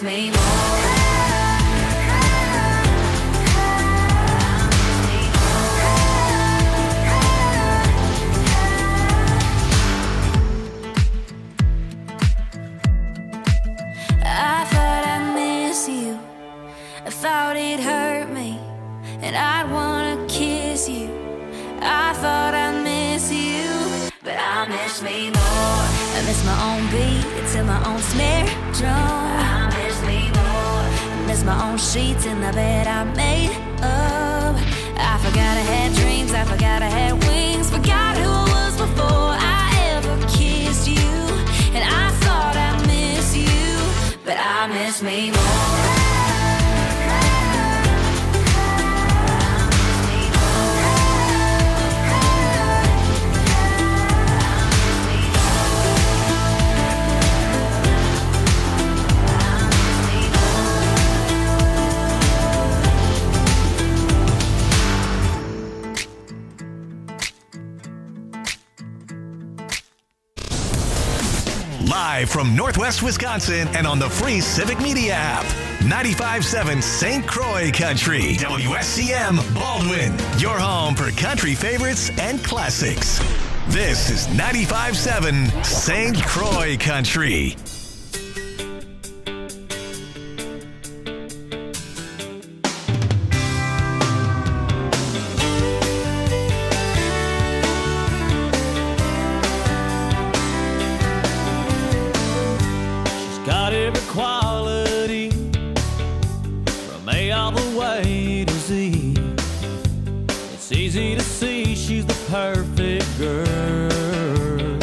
me more. I thought I'd miss you. I thought it hurt me, and I'd wanna kiss you. I thought I'd miss you, but I miss me more. I miss my own beat to my own snare drum. I miss me more. I miss my own sheets in the bed I made up. I forgot I had dreams, I forgot I had wings, forgot who I was before I ever kissed you. And I thought I'd miss you, but I miss me more. Live from Northwest Wisconsin and on the free Civic Media app. 95.7 St. Croix Country. WSCM Baldwin. Your home for country favorites and classics. This is 95.7 St. Croix Country. Quality from A all the way to Z. It's easy to see she's the perfect girl.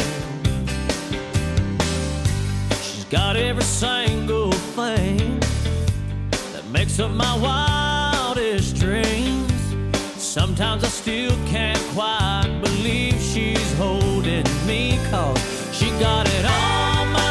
She's got every single thing that makes up my wildest dreams. Sometimes I still can't quite believe she's holding me, 'cause she got it all.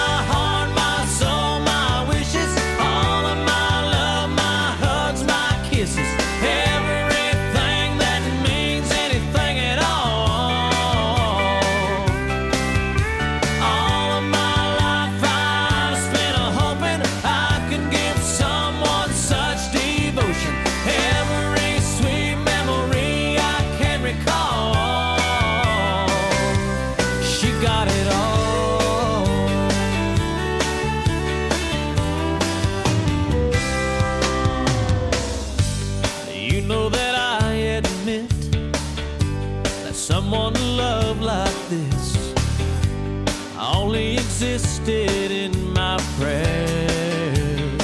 Someone to love like this only existed in my prayers,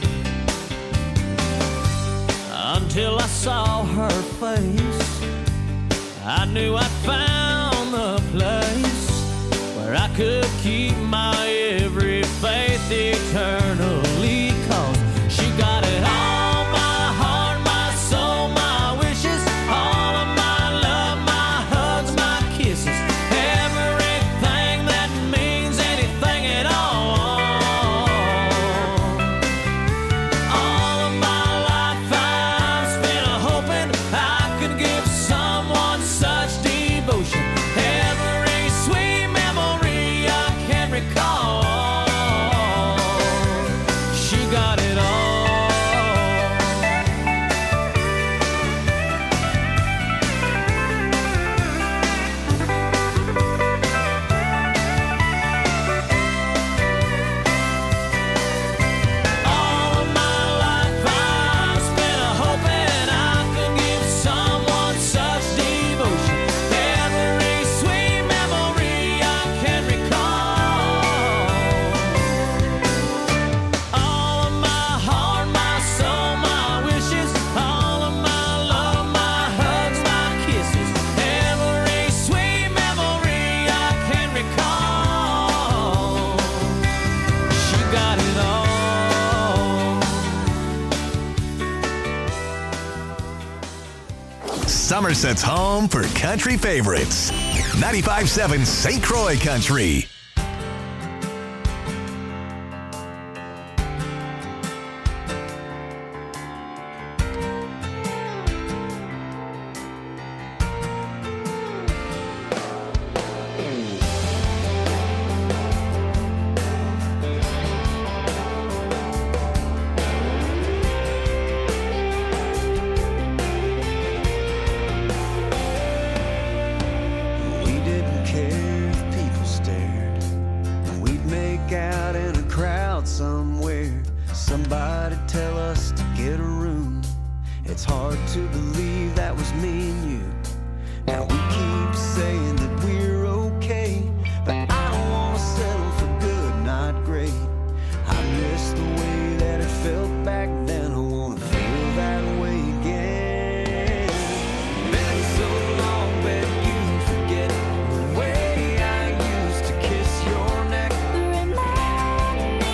until I saw her face. I knew I'd found the place where I could keep my every faith eternally, 'cause she got it all. Somerset's home for country favorites. 95.7 St. Croix Country. it's hard to believe that was me and you. Now we keep saying that we're okay, but I don't want to settle for good, not great. I miss the way that it felt back then. I want to feel that way again. Been so long, bet you forget the way I used to kiss your neck. Remind me.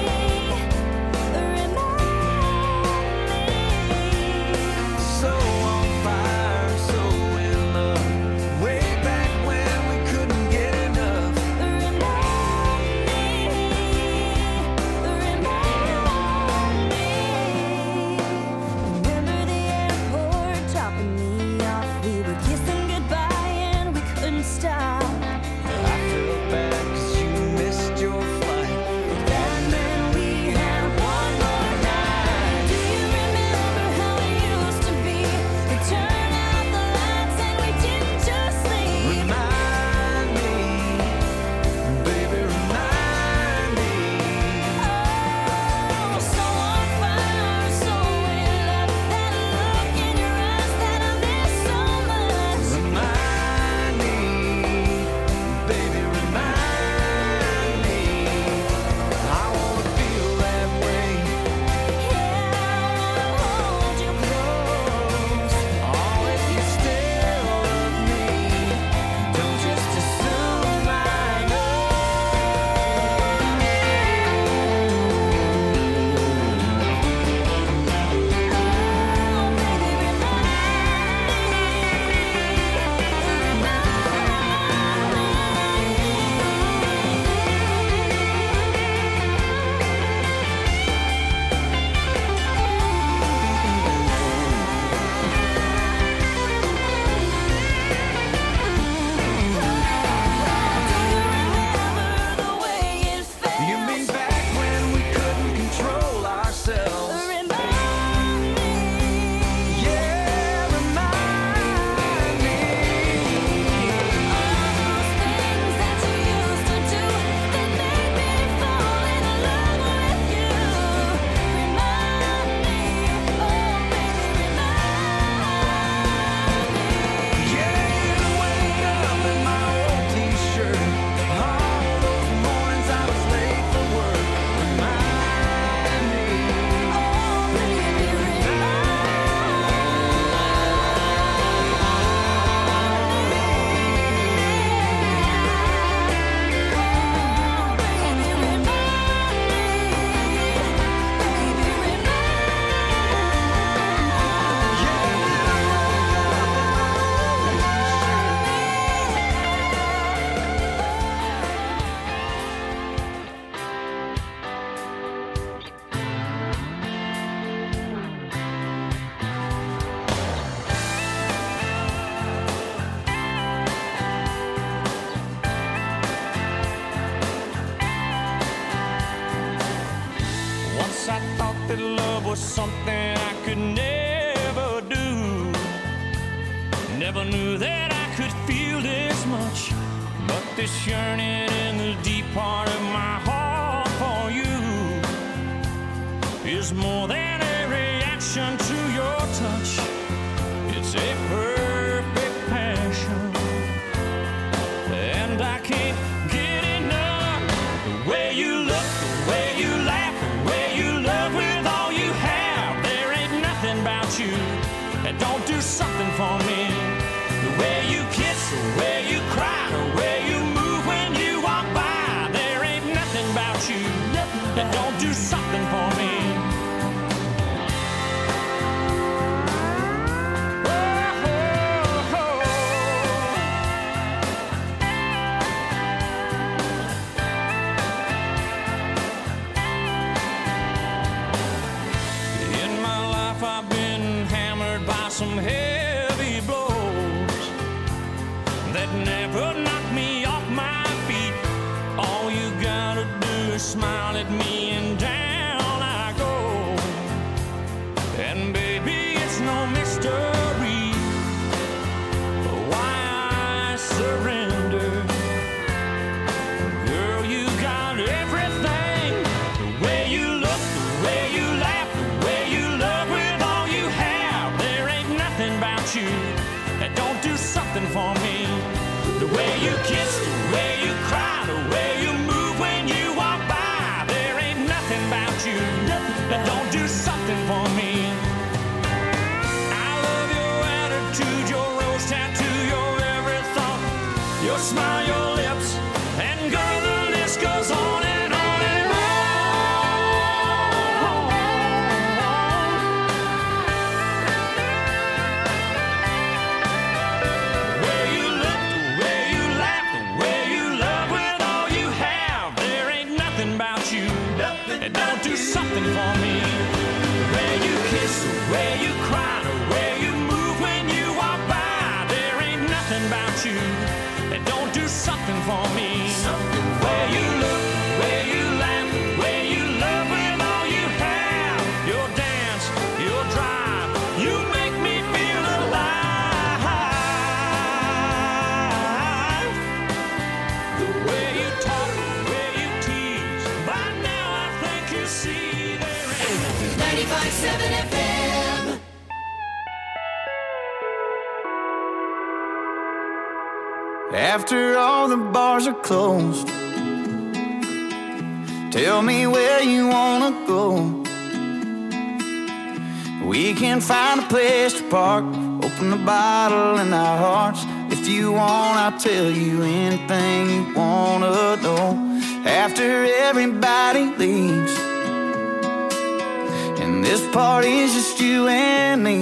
So on fire, so in love, way back when we couldn't get enough. Remind me. Remember the airport dropping me off. We were kissing goodbye and we couldn't stop. I felt bad 'cause you missed your flight. That meant we had one more night. Do you remember how it used to be? We turned out the lights and we didn't just sleep. Remind me, baby, remind me. Oh, so on fire, so in love. That look in your eyes that I miss so much. Remind me, baby, remind me. I wanna feel that way. Yeah, I wanna hold you close. Oh, if you still love me, don't just assume I know. You mean back when we couldn't control ourselves? Yeah, remind me. Yeah, you wake up in my old t-shirt. All those mornings I was late for work. Remind me. Once I thought that love was something I could never do. Never knew that I could feel this much. But this yearning in the deep part of my heart for you is more than a reaction to your touch. It's a perfect passion, and I can't get enough. The way you look, the way you laugh, the way you love with all you have. There ain't nothing about you that don't do something for me. The way you kiss, the way you cry, the way you move when you walk by. There ain't nothing about you that don't do something for me. In my life I've been hammered by some heavy blows that never knocked me off my feet. All you gotta do is smile at me and down I go. And baby, it's no mystery why I surrender. Girl, you got everything. The way you look, the way you laugh, the way you love with all you have. you that don't do something for me. The way you kiss, the way you cry, the way you move when you walk by. There ain't nothing about you that don't do something for me. I love your attitude, your rose tattoo, your every thought, your smile, your lips, and girl, the list goes on and on and on. The way you look, the way you laugh, the way you love with all you have. There ain't nothing about you that don't do something for me. The way you kiss, the way you cry, the way you move when you walk by. There ain't nothing about you that don't do something for me. The way you look, the way you laugh, the way you love with all you have. Your dance, your drive, you make me feel alive. The way you talk, the way you tease, by now I think you see there ain't 95.7 FM. After all the bars are closed, tell me where you wanna go. We can find a place to park, open the bottle in our hearts. If you want, I'll tell you anything you wanna know. After everybody leaves, and this party's just you and me,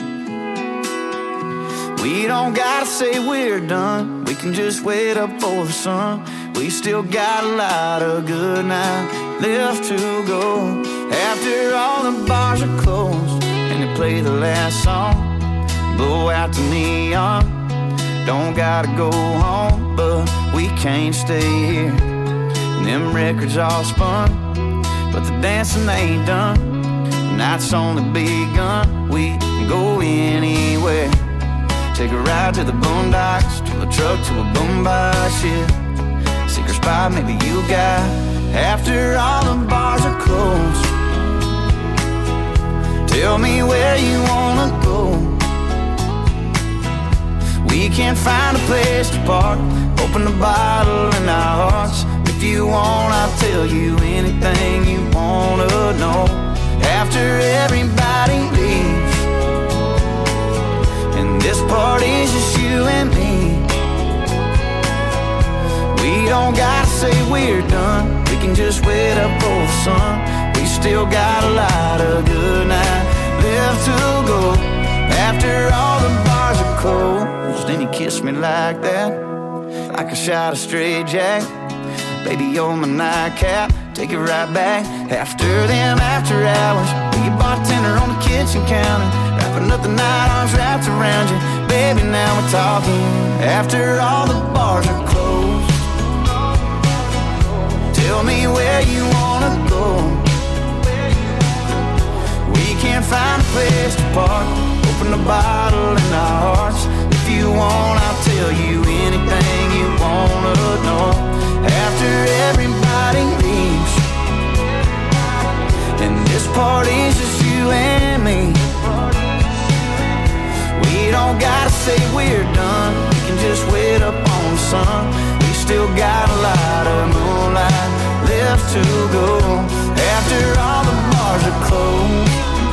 we don't gotta say we're done. We can just wait up for the sun. We still got a lot of good night left to go. After all the bars are closed and they play the last song, blow out the neon. Don't gotta go home, but we can't stay here. And them records all spun, but the dancing ain't done. The night's only begun. We can go anywhere. Take a ride to the boondocks, to a truck, to a boombox, yeah. Secret spot maybe you got. After all the bars are closed, tell me where you wanna go. We can find a place to park, open the bottle in our hearts. If you want, I'll tell you anything you wanna know. After everybody leaves, and this party's just you and me, we don't gotta say we're done. We can just wait up for the sun. We still got a lot of good night left to go. After all the bars are closed, and you kiss me like that, like a shot of straight jack. Baby, you're my nightcap, take it right back. After them after hours, be a bartender on the kitchen counter, wrapping up the night, arms wrapped around you. Baby, now we're talking. After all the bars are closed, tell me where you wanna go. We can find a place to park, open the bottle in our hearts. If you want, I'll tell you anything you wanna know. After everybody leaves, and this party's just you and me, we don't gotta say we're done. We can just wait up on the sun. We still got a lot of moonlight left to go. After all the bars are closed,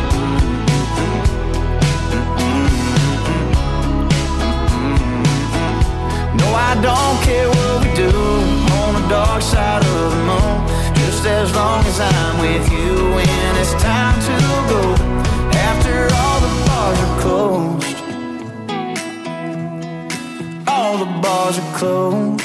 no, I don't care what we do on the dark side of the moon, just as long as I'm with you when it's time to go. After all the bars are closed, all the bars are closed.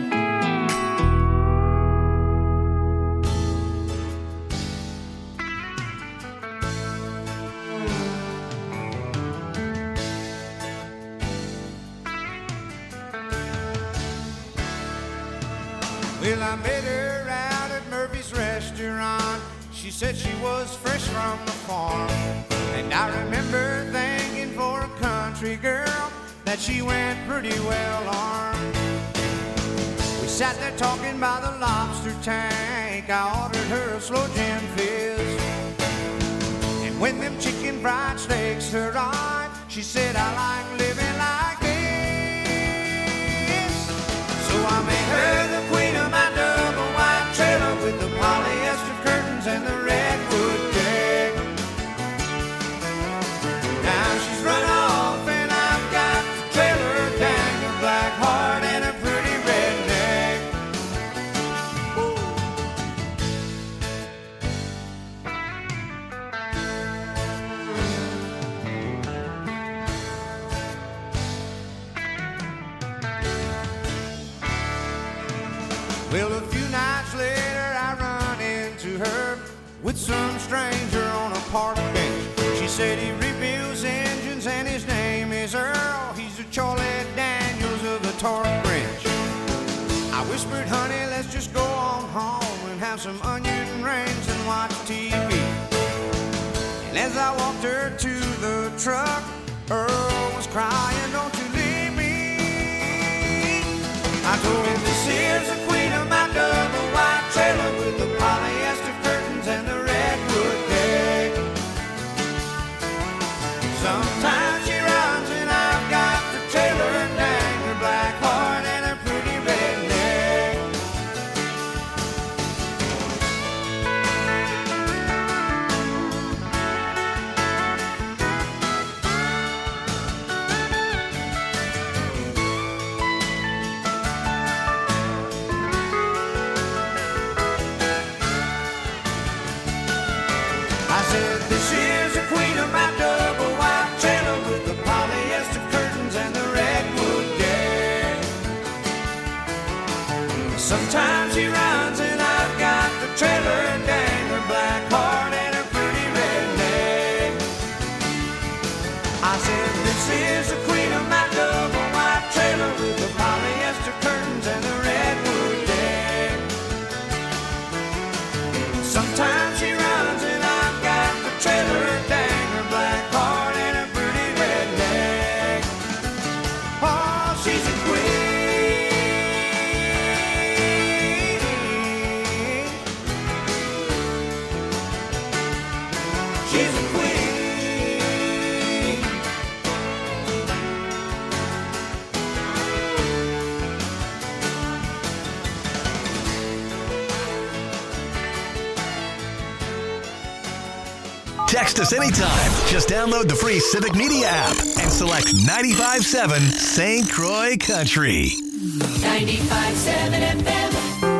Well, I met her out at Murphy's restaurant. She said she was fresh from the farm, and I remember thinking for a country girl that she went pretty well armed. We sat there talking by the lobster tank. I ordered her a slow gin fizz, and when them chicken fried steaks arrived, she She said, I like living like this. So I made her the queen of my double wide trailer with the polyester curtains and the redwood deck. Now she's run off and I've got the trailer, dang, a black heart and a pretty redneck. Woo. Well, a few nights later I run into her with some stranger on a park bench. She said he rebuilds engines and his name is Earl. He's a Charlie Daniels of the torque wrench. I whispered, honey, let's just go on home and have some onion rings and watch TV. And as I walked her to the truck, Earl was crying, don't you leave me. I told him, this is the queen of my double wide trailer with the polyester curtains and the redwood deck. Sometimes she runs and I've got the trailer, dang, her black heart and her pretty redneck. I said, this is the queen of my double wide trailer with the polyester curtains and the redwood deck. Sometimes she runs and I've got the trailer, dang, her black heart and her pretty redneck. I said, this is the queen of my double wide trailer with the polyester curtains and the redwood deck. Sometimes she runs and I've got the trailer, dang, her black heart and her pretty redneck. Oh, she's a queen. She's a queen. Text us anytime. Just download the free Civic Media app and select 95.7 St. Croix Country. 95.7 FM.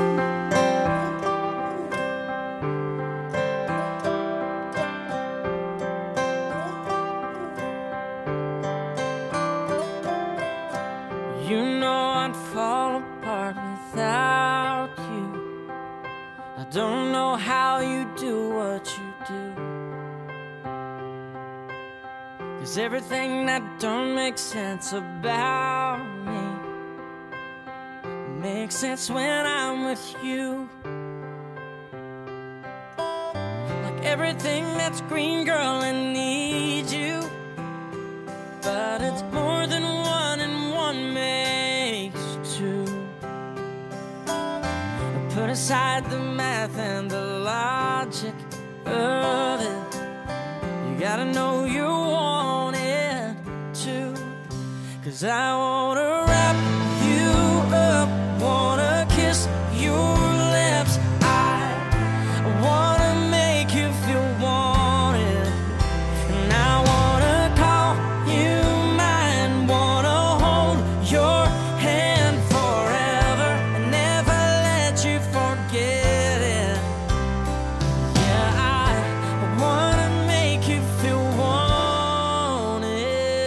You know I'd fall apart without you. I don't know how you do what you do. 'Cause everything that don't make sense about me makes sense when I'm with you. Like everything that's green, girl, I need you. But it's more than one and one makes two. Put aside the math and the logic of it. You gotta know you want it too. 'Cause I wanna wrap you up, wanna kiss your lips. I wanna make you feel wanted. And I wanna call you mine, wanna hold your hand forever and never let you forget it. Yeah, I wanna make you feel wanted.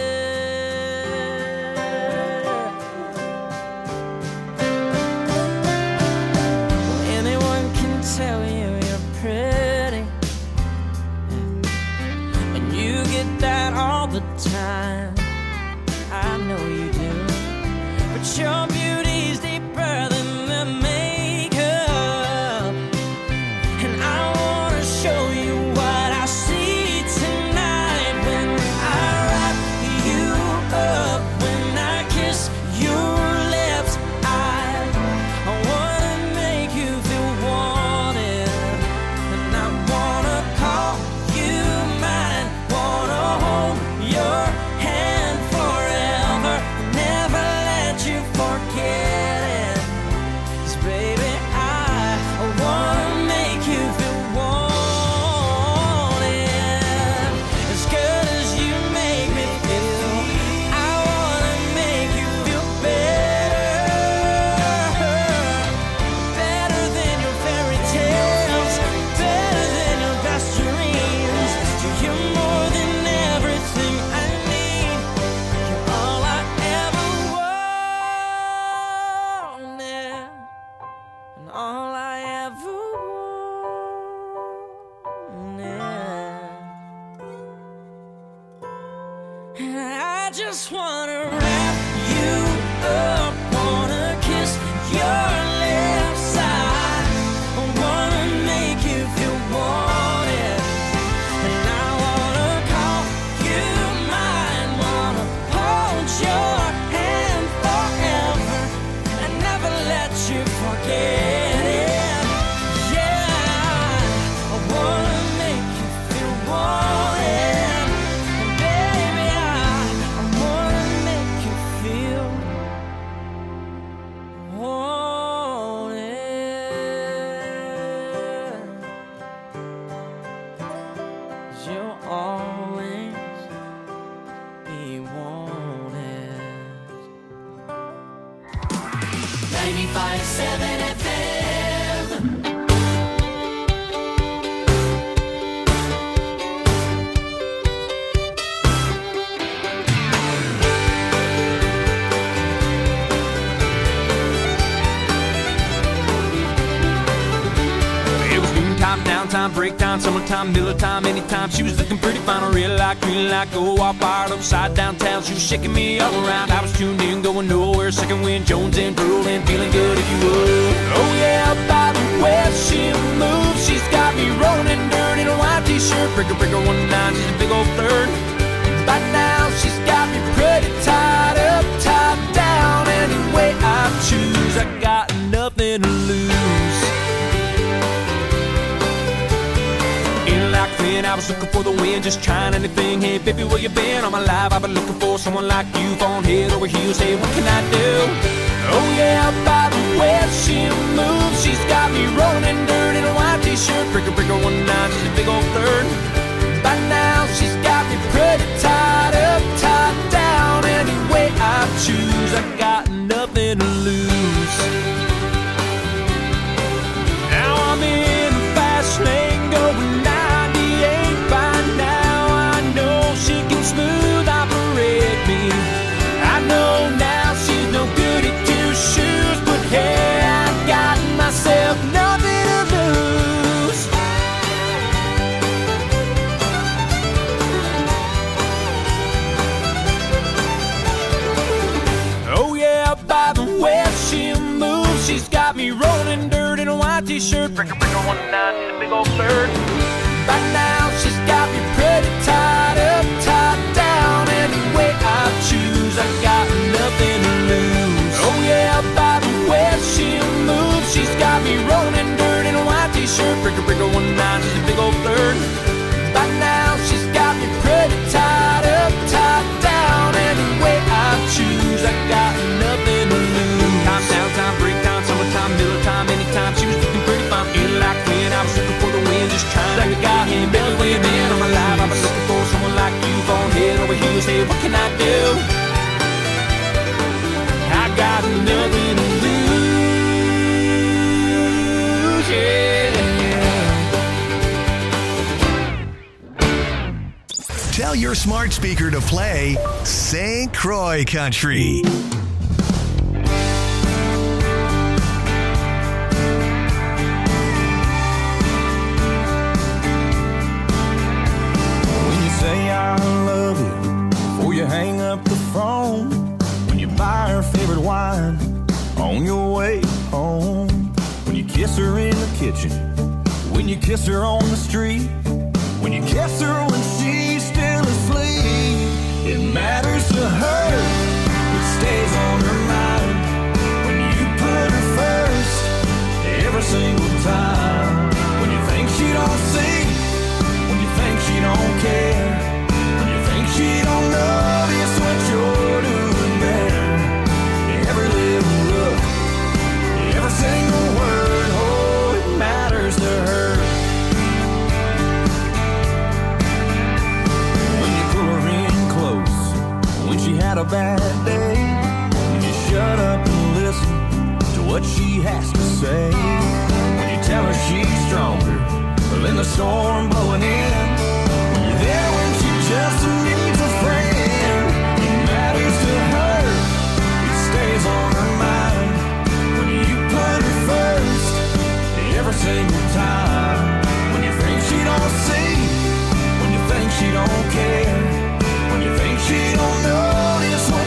Anyone can tell you you're pretty, and you get that all the time. I know you do, but your beauty's deeper than the makeup. And I wanna show you what I see tonight when I wrap you up, when I kiss your lips. I wanna make you feel wanted, and I wanna call you mine, wanna hold your hand wanna wrap you up, wanna kiss your left side, I wanna make you feel wanted, and I wanna call you mine, wanna hold your hand forever and never let you forget it. Yeah, I wanna make you feel wanted, and baby, I wanna make you feel wanted. 'Cause you'll always be wanted. 95.7 FM. It was noontime, downtime, break time, summertime, Miller time, anytime. She was looking pretty fine, I really like, green light, go all fired upside downtown. She was shaking me all around, I was tuned in, going nowhere. Second wind, Jones and drooling, feeling good if you would. Oh yeah, by the way she moves, she's got me rolling in dirt in a white t-shirt. Breaker, breaker, 1-9, she's a big old flirt. By now, she's got me pretty tied up, tied down. Any way I choose, I got nothing to lose. Like when I was looking for the wind, just trying anything. Hey baby, where you been? All my life I've been looking for someone like you, falling head over heels. Hey, what can I do? Oh yeah, by the way she moves, she's got me rolling in dirt in a white t-shirt. Breaker, breaker, 1-9, she's a big old flirt. By now she's got me pretty tied up, tied down. Any way I choose, I got nothing to lose. Now I'm in the fast lane going 98. By now I know she can smooth operate me. I know now she's no good at two shoes, but hey, I got myself nothing to lose. Oh yeah, by the way she moves, she's got me rolling dirt in a white t-shirt. Breaker, breaker, 1-9, she's a big old flirt. By now she's got me pretty tied up, tied down. Any way I choose, I got nothing to lose. Oh yeah, by the way she moves, she's got me rolling dirt in a white t-shirt. Breaker, breaker, 1-9, she's a big old flirt. By now she's got me pretty tied up, tied down. Any way I choose, I got nothing to lose. Time, downtime, break time, summertime, Miller time, anytime. She was looking pretty fine, feeling like when I was looking for the wind, just trying like a guy. Hey, baby, where you been? All my life I've been looking for someone like you, falling head over heels. Hey, what can I do? I got nothing to lose, yeah. Tell your smart speaker to play St. Croix Country. When you say I love you before you hang up the phone, when you buy her favorite wine on your way home, when you kiss her in the kitchen, when you kiss her on the street, when you kiss her when she's still asleep, it matters to her, it stays on her mind. When you put her first every single time, when you think she don't see, when you think she don't care, when you think she don't notice what you're doing there, every little look, every single word, oh, it matters to her. When you pull her in close, when she had a bad day, when you shut up and listen to what she has to say, when you tell her she's stronger than the storm blowing in, when you're there when she just needs a friend, it matters to her, it stays on her mind. When you put her first every single time, when you think she don't see, when you think she don't care, when you think she don't notice what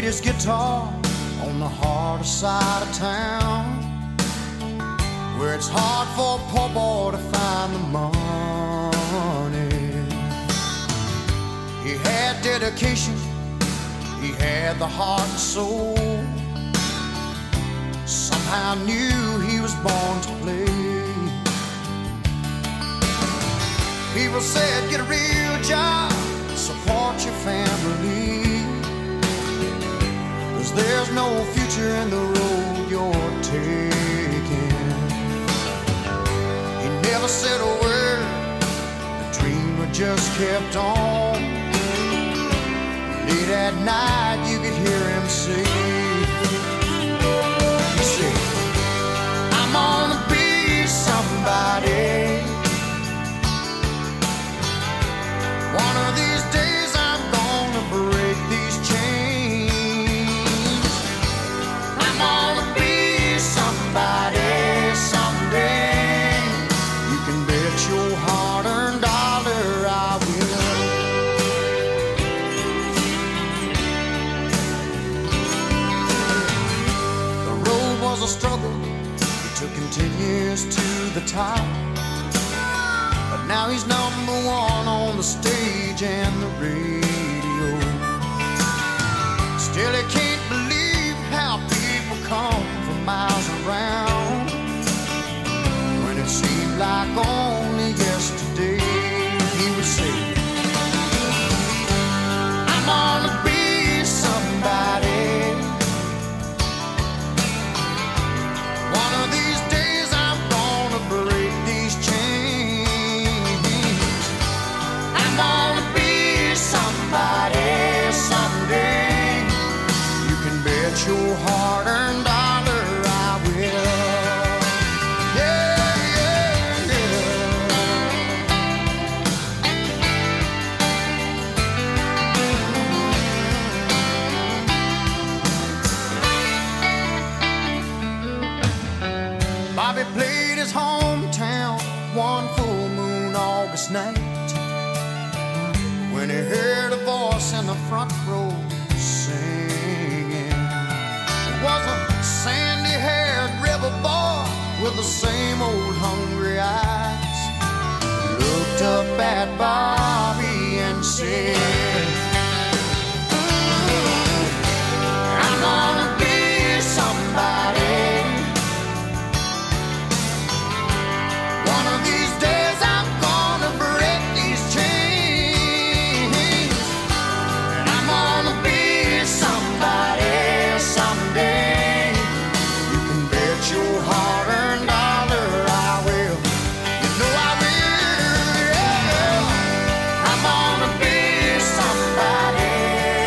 played his guitar on the harder side of town, where it's hard for a poor boy to find the money. He had dedication, he had the heart and soul. Somehow knew he was born to play. People said, get a real job, support your family, 'cause there's no future in the road you're taking. He never said a word, the dreamer just kept on. Late at night you could hear him say, he said, I'm gonna be somebody. One of these days I'm gonna break these chains. I'm gonna be somebody someday. You can bet your hard-earned dollar I will. The road was a struggle, it took him 10 years to the top. Now he's number one on the stage and the radio. Still he can't believe how people come from miles around, when it seemed like only yesterday he would say, I'm gonna be somebody. One of these days I'm gonna break these chains. I'm gonna be somebody someday. You can bet your hard-earned dollar I will. Yeah, yeah, yeah. Bobby played his hometown one full moon August night, when he heard a voice in the front row singing. It was a sandy-haired river boy with the same old hungry eyes. He looked up at Bobby and said, I'm gonna be somebody. One of these days I'm gonna break these chains. Somebody someday. You can bet your hard-earned dollar I will. You know I will, yeah. I'm gonna be somebody.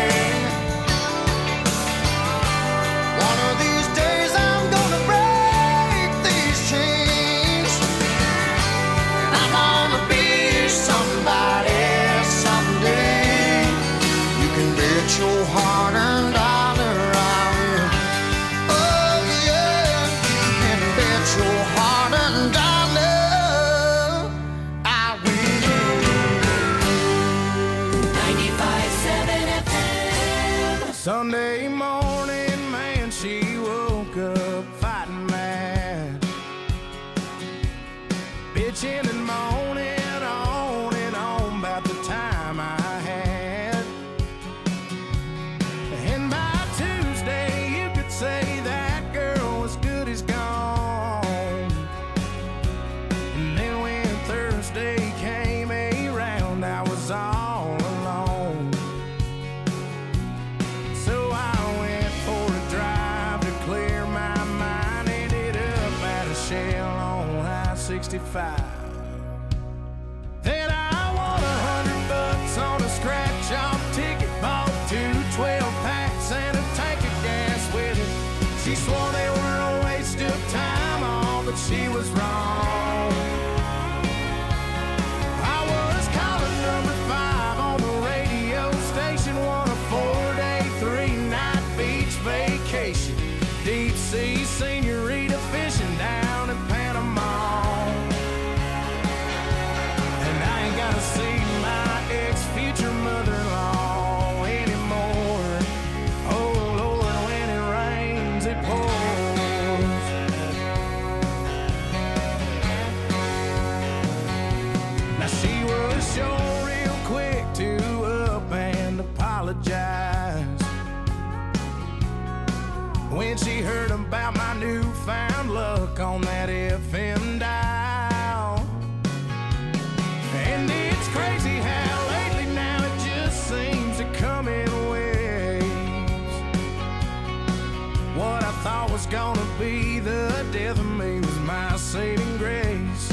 One of these days I'm gonna break these chains. I'm gonna be somebody someday. You can bet your hard-earned dollar I will. Oh yeah, you can bet your hard-earned dollar I will. 95.7 FM. Sunday morning, man, she woke up fighting mad, bitching and moaning on and on about the time I had. And by Tuesday, you could say that girl was good as gone. And then when Thursday came around, I was all alone. So I went for a drive to clear my mind. Ended up at a Shell on I-65. Then I won $100 on a scratch-off ticket, bought 2 12-packs and a tank of gas with it. She swore they were a waste of time, all, but she was wrong. I was calling number 5 on the radio station, won a 4-day, 3-night beach vacation, deep sea senorita fishing down in Panama. And I ain't gotta see my ex-future mother-in-law anymore. Oh see the death of me was my saving grace.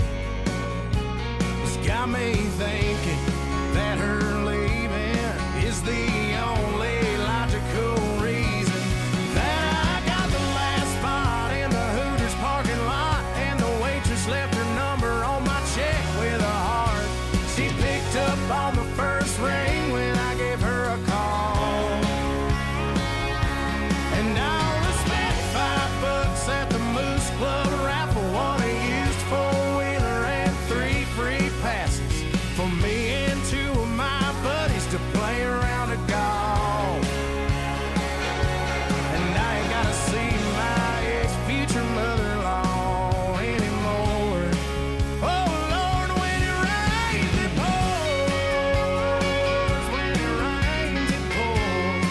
It's got me thinking that her leaving is the only logical reason that I got the last spot in the Hooters parking lot, and the waitress left her number on my check with a heart. She picked up on the first ring when I gave her a call, and I only spent $5 at the Moose Club raffle, won a used four-wheeler and 3 free passes for me and 2 of my buddies to play around a golf. And I ain't gotta see my ex-future mother-in-law anymore. Oh Lord, when it rains it pours, when it rains it pours.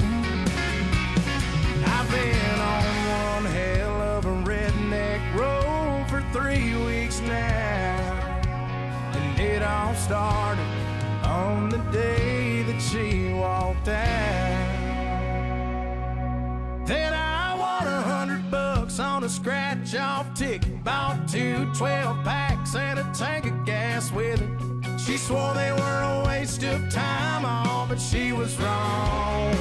I've been on one hell of a redneck road for 3 weeks now, and it all started on the day that she walked out. Then I won $100 on a scratch-off ticket, bought 2 12-packs and a tank of gas with it. She swore they were a waste of time, all, but she was wrong.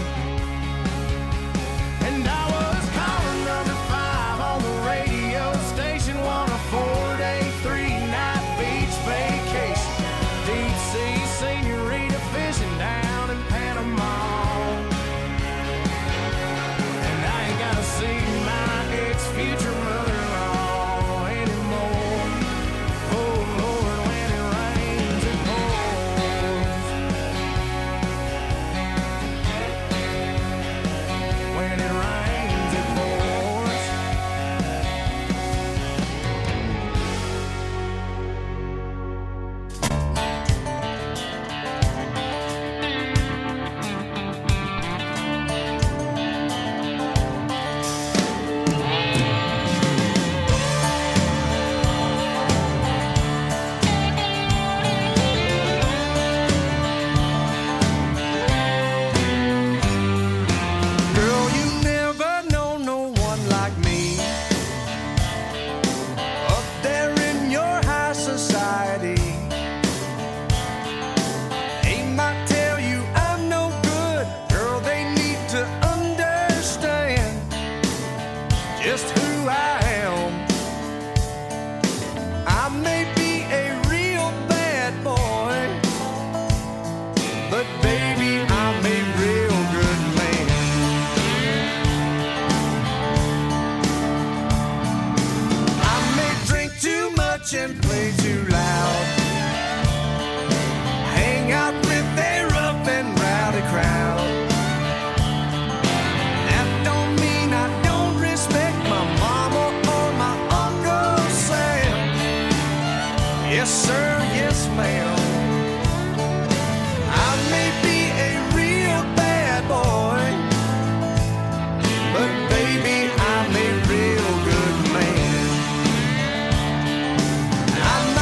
And I was calling number 5 on the radio station, won a 4-day, 3-night beach vacation, deep sea senorita fishing down in Panama. And I ain't gotta see my ex-future mother-in-law anymore. Oh Lord, when it rains it pours. When it rains it pours. Girl, you never know no one like me. Up there in your high society, they might tell you I'm no good. Girl, they need to understand just who I am. I may be a real bad boy, but baby, I'm a real good man. I may drink too much and play too loud, hang out with a rough and rowdy crowd. That don't mean I don't respect my mama or my Uncle Sam. Yes sir, yes ma'am. I may be a real bad boy, but baby, I'm a real good man. I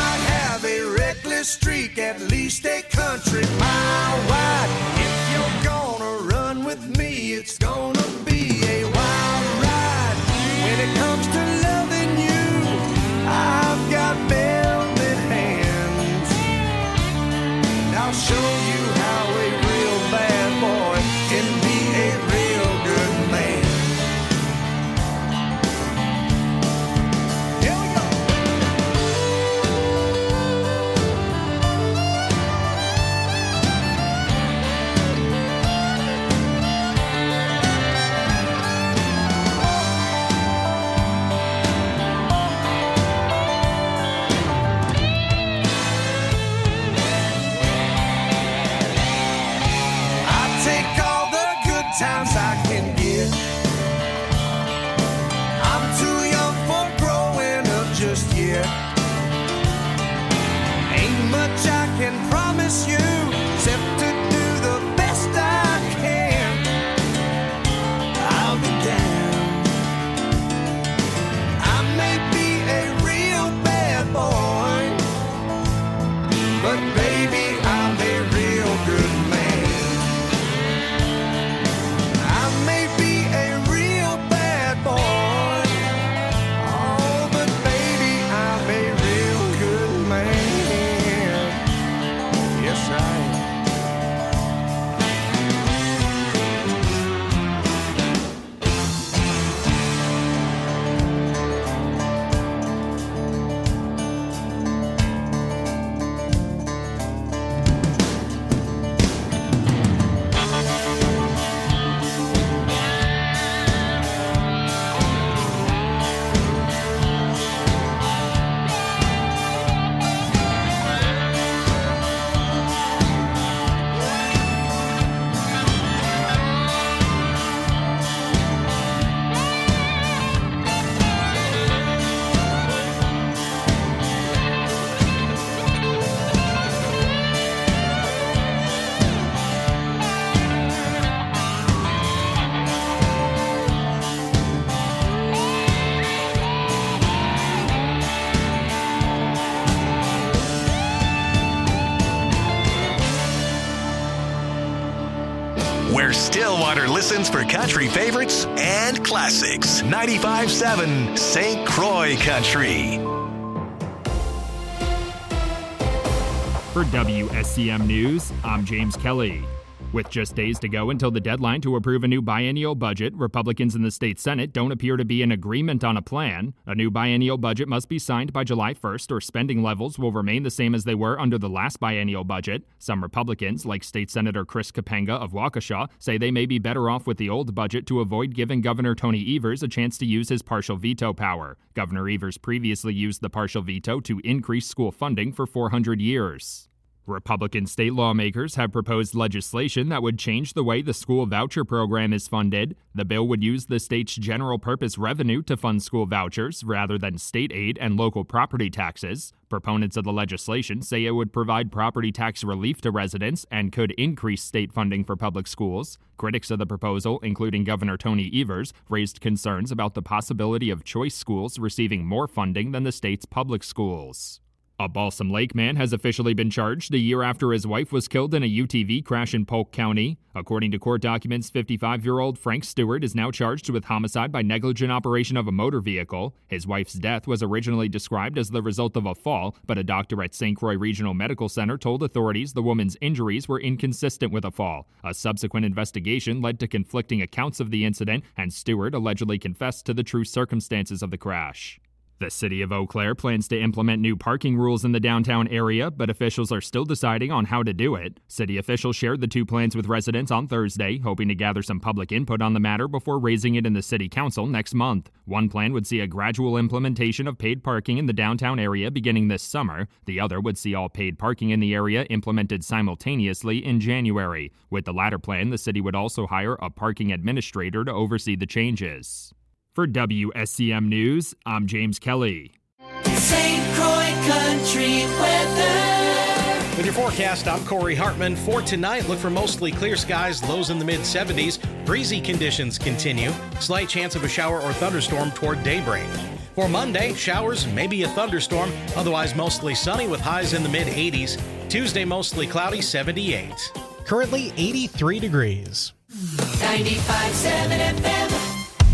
Stillwater listens for country favorites and classics. 95.7 St. Croix Country. For WSCM News, I'm James Kelly. With just days to go until the deadline to approve a new biennial budget, Republicans in the state Senate don't appear to be in agreement on a plan. A new biennial budget must be signed by July 1st, or spending levels will remain the same as they were under the last biennial budget. Some Republicans, like State Senator Chris Kapenga of Waukesha, say they may be better off with the old budget to avoid giving Governor Tony Evers a chance to use his partial veto power. Governor Evers previously used the partial veto to increase school funding for 400 years. Republican state lawmakers have proposed legislation that would change the way the school voucher program is funded. The bill would use the state's general purpose revenue to fund school vouchers rather than state aid and local property taxes. Proponents of the legislation say it would provide property tax relief to residents and could increase state funding for public schools. Critics of the proposal, including Governor Tony Evers, raised concerns about the possibility of choice schools receiving more funding than the state's public schools. A Balsam Lake man has officially been charged a year after his wife was killed in a UTV crash in Polk County. According to court documents, 55-year-old Frank Stewart is now charged with homicide by negligent operation of a motor vehicle. His wife's death was originally described as the result of a fall, but a doctor at St. Croix Regional Medical Center told authorities the woman's injuries were inconsistent with a fall. A subsequent investigation led to conflicting accounts of the incident, and Stewart allegedly confessed to the true circumstances of the crash. The city of Eau Claire plans to implement new parking rules in the downtown area, but officials are still deciding on how to do it. City officials shared the two plans with residents on Thursday, hoping to gather some public input on the matter before raising it in the city council next month. One plan would see a gradual implementation of paid parking in the downtown area beginning this summer. The other would see all paid parking in the area implemented simultaneously in January. With the latter plan, the city would also hire a parking administrator to oversee the changes. For WSCM News, I'm James Kelly. St. Croix Country weather. With your forecast, I'm Corey Hartman. For tonight, look for mostly clear skies, lows in the mid-70s. Breezy conditions continue. Slight chance of a shower or thunderstorm toward daybreak. For Monday, showers, maybe a thunderstorm. Otherwise, mostly sunny with highs in the mid-80s. Tuesday, mostly cloudy, 78. Currently, 83 degrees. 95.7 FM.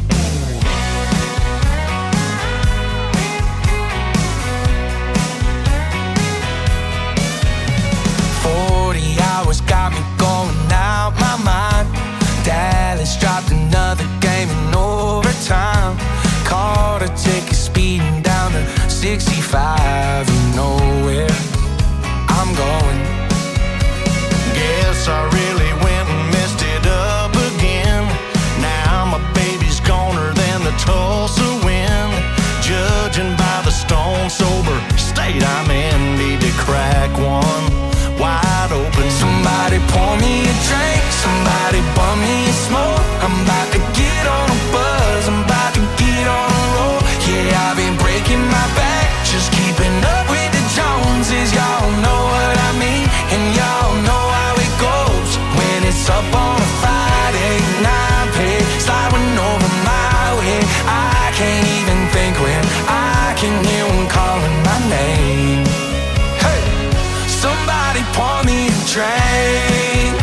40 hours got me going out my mind. Dallas dropped another game in overtime. Caught a ticket speeding down to 65. You know where I'm going. Guess I really went and messed it up again. Now my baby's goner than the Tulsa wind. Judging by the stone sober state I'm in, need to crack one wide open. Somebody pour me a drink, somebody bum me a smoke. I'm about to get on a buzz, I'm about to get on a roll. Yeah, I've been breaking my back, just keeping up with the Joneses. Y'all know what I mean, and y'all know how it goes. When it's up on a Friday night, pay sliding over my way. I can't even think when I can hear one calling my name. Hey, somebody pour me a drink,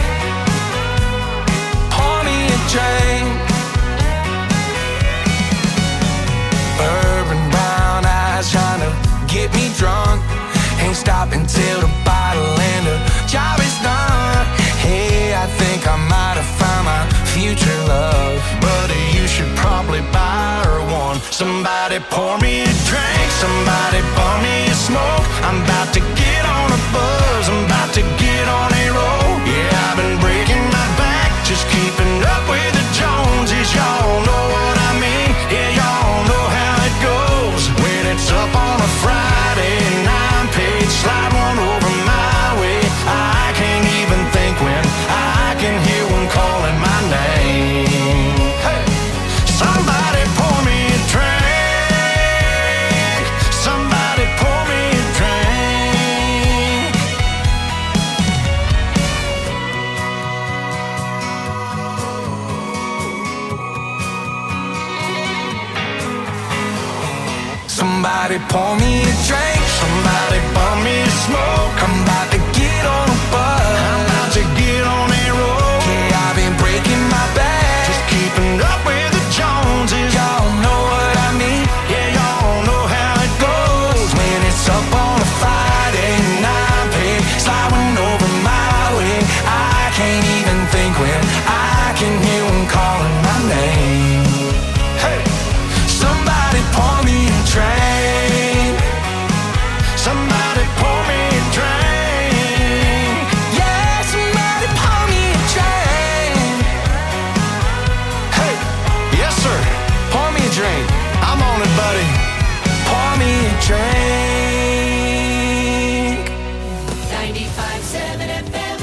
pour me a drink. Bourbon brown eyes trying to get me drunk. Ain't stopping till the bottle and the job is done. Hey, I think I might have found my future love. Buddy, you should probably buy her one. Somebody pour me a drink, somebody pour me a smoke. I'm about to get on a buzz, I'm about to get on a roll. Yeah, I've been breaking my back, just keeping up with the Joneses. Y'all know what I mean, yeah, y'all know how it goes. When it's up on a Friday and I'm paid, slide one over my way. I can't even think when I can hear one calling my name. Hey, somebody pour me a drink, somebody pour me a drink. Somebody pour me a drink, somebody pour me a smoke. I'm about to get on a buzz, I'm about to get on a roll. Yeah, I've been breaking drink. 95.7 FM.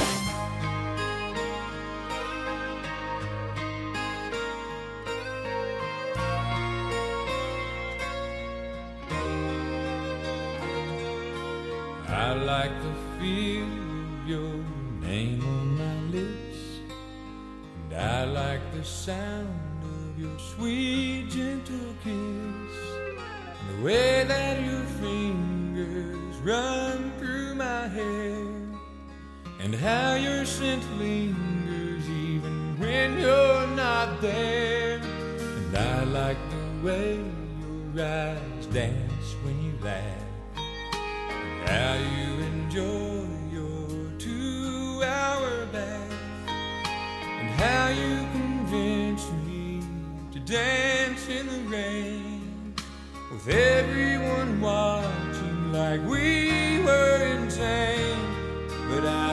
I like the feel of your name on my lips, and I like the sound of your sweet, gentle kiss, and the way that your fingers run through my hair, and how your scent lingers even when you're not there. And I like the way your eyes dance when you laugh, how you enjoy your 2-hour bath, and how you convince me to dance in the rain, with everyone watching like we were insane. But I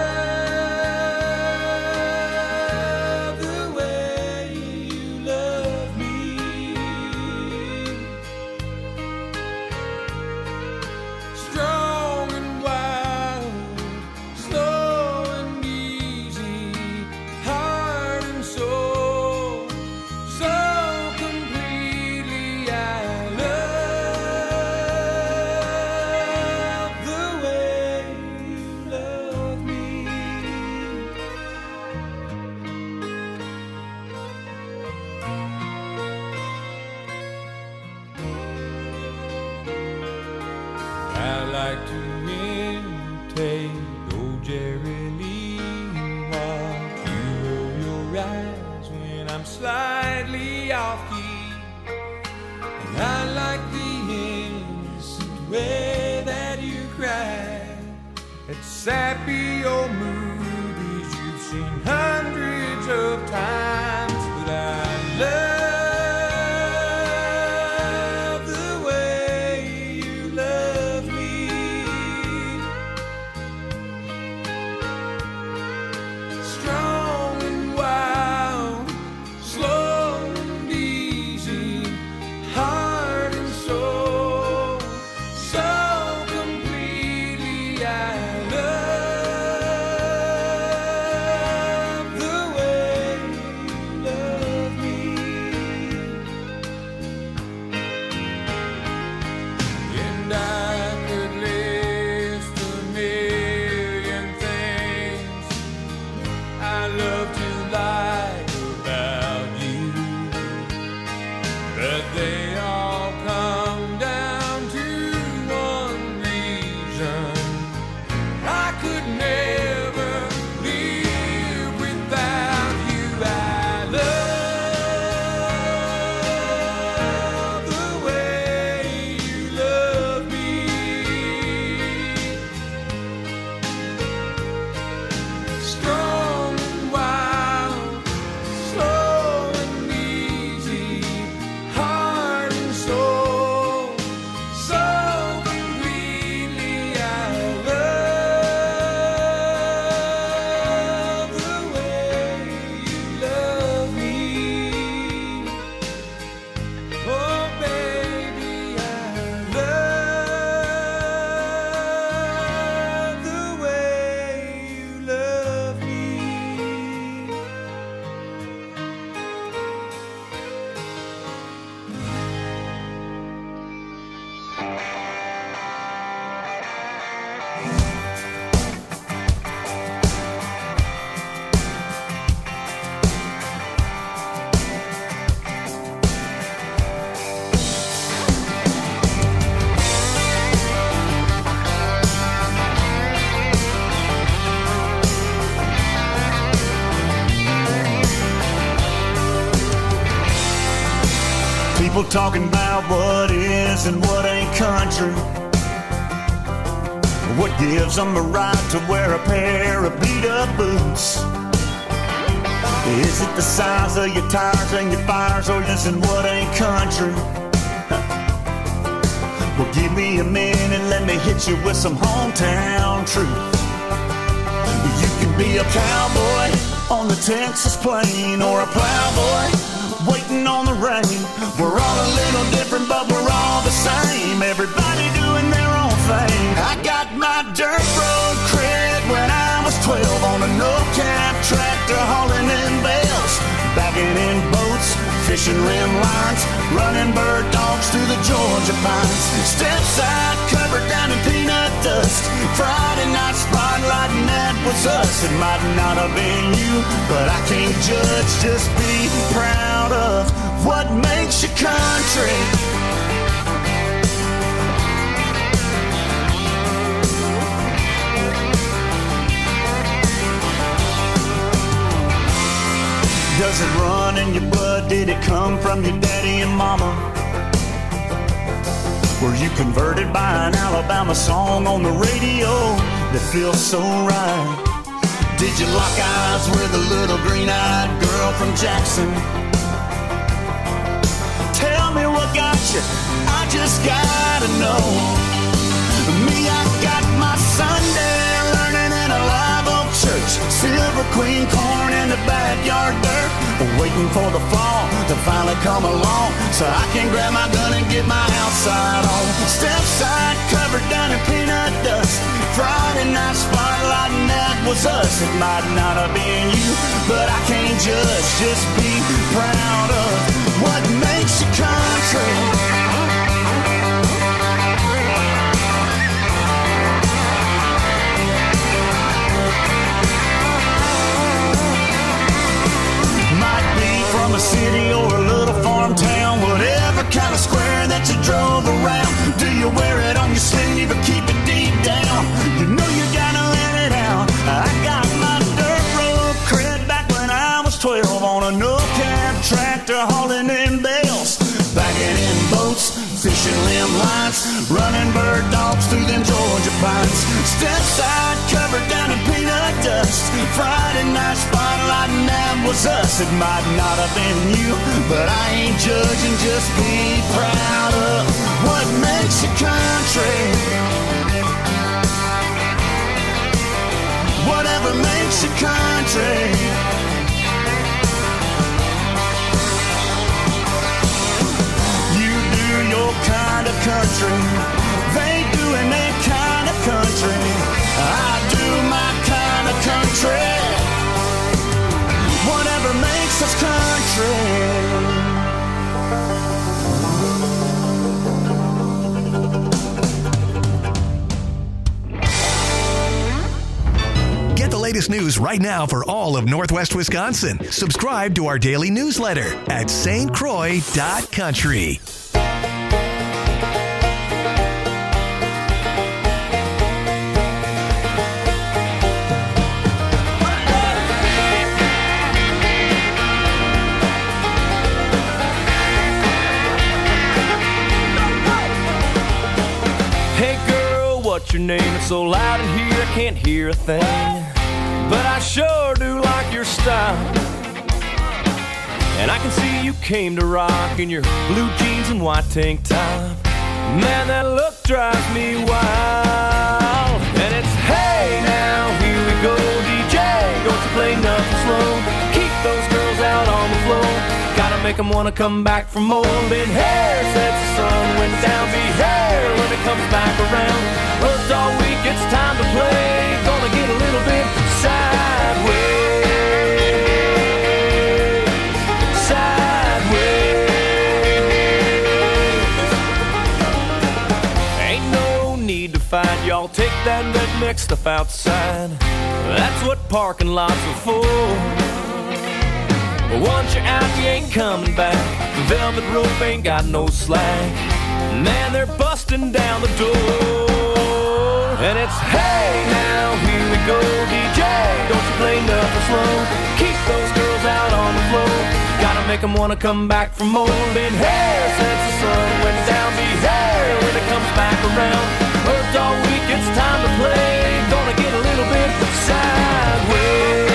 love the way you love me. Strong and wild, slow and easy, heart and soul, so completely. I love the way you love me. I like to imitate old Jerry Lee, watch you roll your eyes when I'm slightly off key, and I like the innocent way that you cry at sappy old movies you've seen hundreds of times. But I love the way you love me. Strong and wild, slow and easy, heart and soul, so completely. I love the way you love me. And I could list a million things I love to like about you, but they all come down to one reason: I could never live without you. I love the way you love me. Strong and wild, slow and easy, heart and soul, so completely. I love the way you love me. Oh baby, I love the way you love me. People talking about what is and what ain't country. What gives them a right to wear a pair of beat-up boots? Is it the size of your tires and your fires, or is it what ain't country? Well, give me a minute, let me hit you with some hometown truth. You can be a cowboy on the Texas plain, or a plowboy waiting on the rain. We're all a little different, but we're all the same. Everybody fishing rim lines, running bird dogs through the Georgia pines. Steps side covered down in peanut dust. Friday night spotlight, and that was us. It might not have been you, but I can't judge. Just be proud of what makes you country. Does it run in your blood? Did it come from your daddy and mama? Were you converted by an Alabama song on the radio that feels so right? Did you lock eyes with a little green-eyed girl from Jackson? Tell me what got you, I just gotta know. Me, I got my Sunday learning in a live oak church. Silver Queen corn in the backyard dirt. Waiting for the fall to finally come along, so I can grab my gun and get my outside on. Step side covered down in peanut dust. Friday night spotlight, and that was us. It might not have been you, but I can't judge. Just be proud of what makes you country. From a city or a little farm town, whatever kind of square that you drove around. Do you wear it on your sleeve or keep it deep down? You know you gotta let it out. I got my dirt road cred back when I was 12 on a no-cab tractor hauling in bales, bagging in boats, fishing limb lines, running bird dogs through them Georgia pines. Step side covered down in peanut dust. Friday night spotlight, and that was us. It might not have been you, but I ain't judging. Just be proud of what makes you country. Whatever makes you country. Your kind of country, they doing their kind of country. I do my kind of country. Whatever makes us country. Get the latest news right now for all of Northwest Wisconsin. Subscribe to our daily newsletter at stcroix.country. What's your name? It's so loud in here I can't hear a thing, but I sure do like your style. And I can see you came to rock in your blue jeans and white tank top. Man, that look drives me wild. And it's hey now, here we go, DJ, don't you play nothing slow. Keep those girls out on the floor, gotta make them wanna come back for more. Been here since the sun went down, be here when it comes back around. Worked all week, it's time to play. Gonna get a little bit sideways. Sideways. Ain't no need to fight, y'all take that red mix stuff outside. That's what parking lots are for. But once you're out, you ain't coming back. The velvet rope ain't got no slack. Man, they're busting down the door. And it's hey now, here we go, DJ, don't you play nothing slow. Keep those girls out on the floor, gotta make them wanna come back for more. Been here since the sun went down, be here when it comes back around. Worked all week, it's time to play. Gonna get a little bit sideways.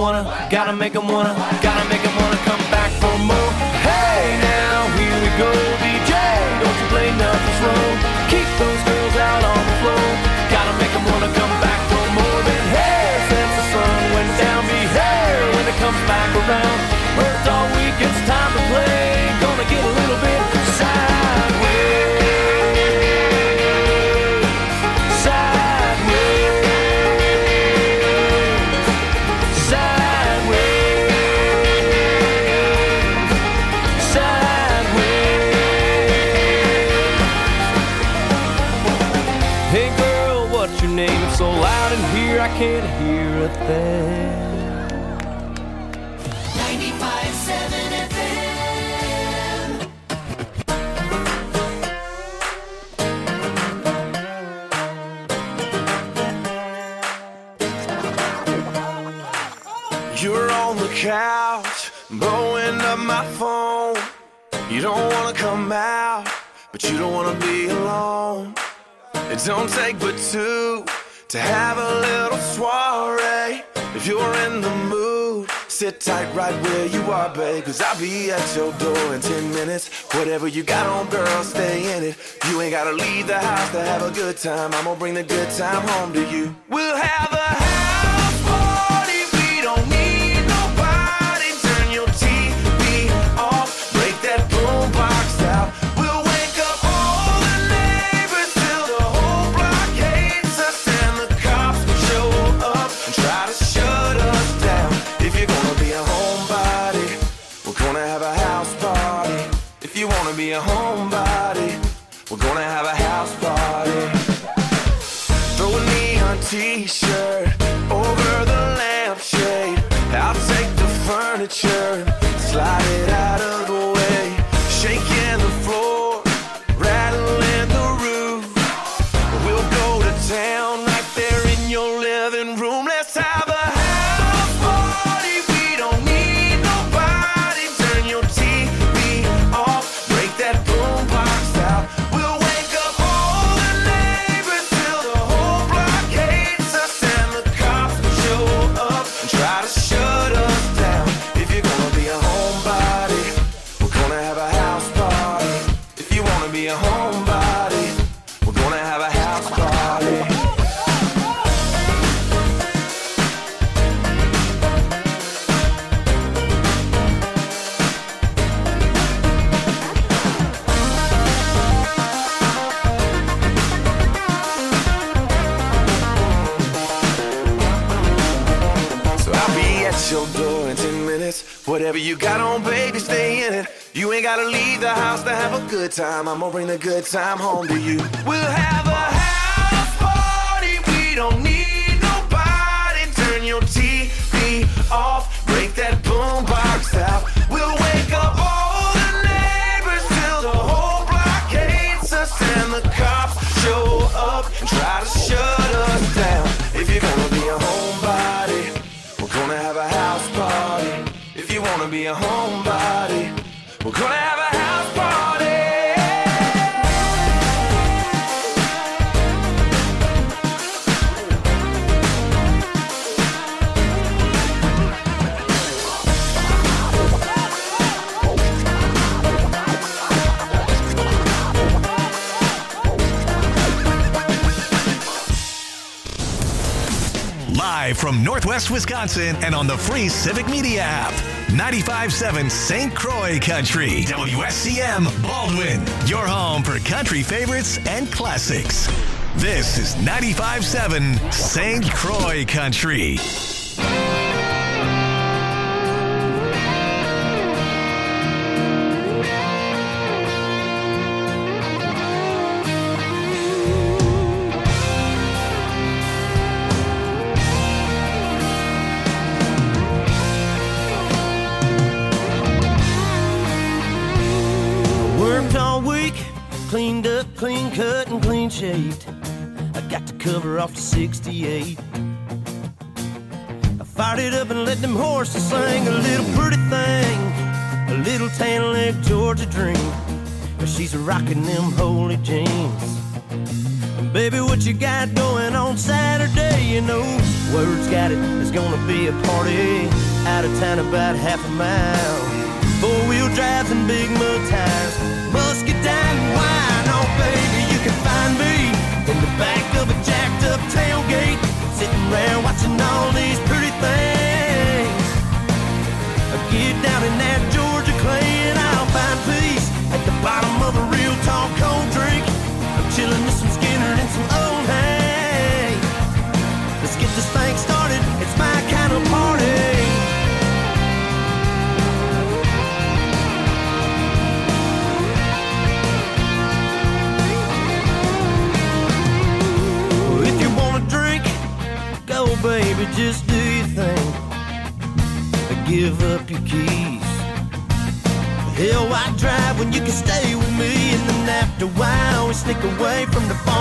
wanna, gotta make 'em wanna, gotta make 'em wanna come back for more. Hey now, here we go, DJ, don't you play nothing slow. Keep those girls out on the floor. Gotta make 'em wanna come back for more than hair since the sun went down. Be hair when it comes back around. Worked all week, it's time to play. Gonna get a little bit sideways. So loud in here I can't hear a thing. 95.7 FM. You're on the couch, blowing up my phone. You don't wanna come out, but you don't wanna be alone. It don't take but two to have a little soiree. If you're in the mood, sit tight right where you are, babe, 'cause I'll be at your door in 10 minutes. Whatever you got on, girl, stay in it. You ain't gotta leave the house to have a good time. I'm gonna bring the good time home to you. We'll have a house party. We don't need nobody. Turn your TV off, break that boombox out. We'll wake up all the neighbors till the whole block hates us, and the cops show up and try to shut us down. If you're gonna be a homebody, we're gonna have a house party. If you wanna be a homebody, we're gonna have a house party. Throw a neon t-shirt over the lampshade. I'll take the furniture, slide it out of the way. Shaking the floor, rattling the roof. We'll go to town right there in your living room. Let's have a house party. We don't need nobody. Turn your TV off, break that boombox out. We'll wake up all the neighbors till the whole block hates us, and the cops show up and try to shut us down. If you're gonna be a homebody, we're gonna have a house party. If you wanna be a homebody, we're gonna have a house party. So I'll be at your door in 10 minutes. Whatever you got on, baby, stay in it. You ain't gotta leave the house to have a good time. I'm gonna bring the good time home to you. We'll have a house party. We don't need nobody. Turn your TV off, break that boombox out. We'll wake up all the neighbors till the whole block hates us, and the cops show up and try to shut us down. If you're gonna be a homebody, we're gonna have a house party. If you wanna be a homebody, we're gonna have a house party. Live from Northwest Wisconsin and on the free Civic Media app. 95.7 St. Croix Country. WSCM Baldwin. Your home for country favorites and classics. This is 95.7 St. Croix Country. Cleaned up, clean cut, and clean shaved. I got the cover off the 68. I fired it up and let them horses sing a little pretty thing, a little tan leg Georgia dream. But she's rocking them holy jeans. And baby, what you got going on Saturday? You know, Word's got it, there's gonna be a party out of town about half a mile. 4-wheel drives and big mud tires, muscadine and wine. Oh baby, you can find me in the back of a jacked up tailgate, sitting there watching all these pretty things. I get down in that Georgia clay and I'll find peace at the bottom of a real tall cold drink. I'm chilling with some Skinner and some old hay. Let's get this thing started, it's my kind of party. Baby, just do your thing. Give up your keys. Hell, why drive when you can stay with me? And then after a while, we sneak away from the phone.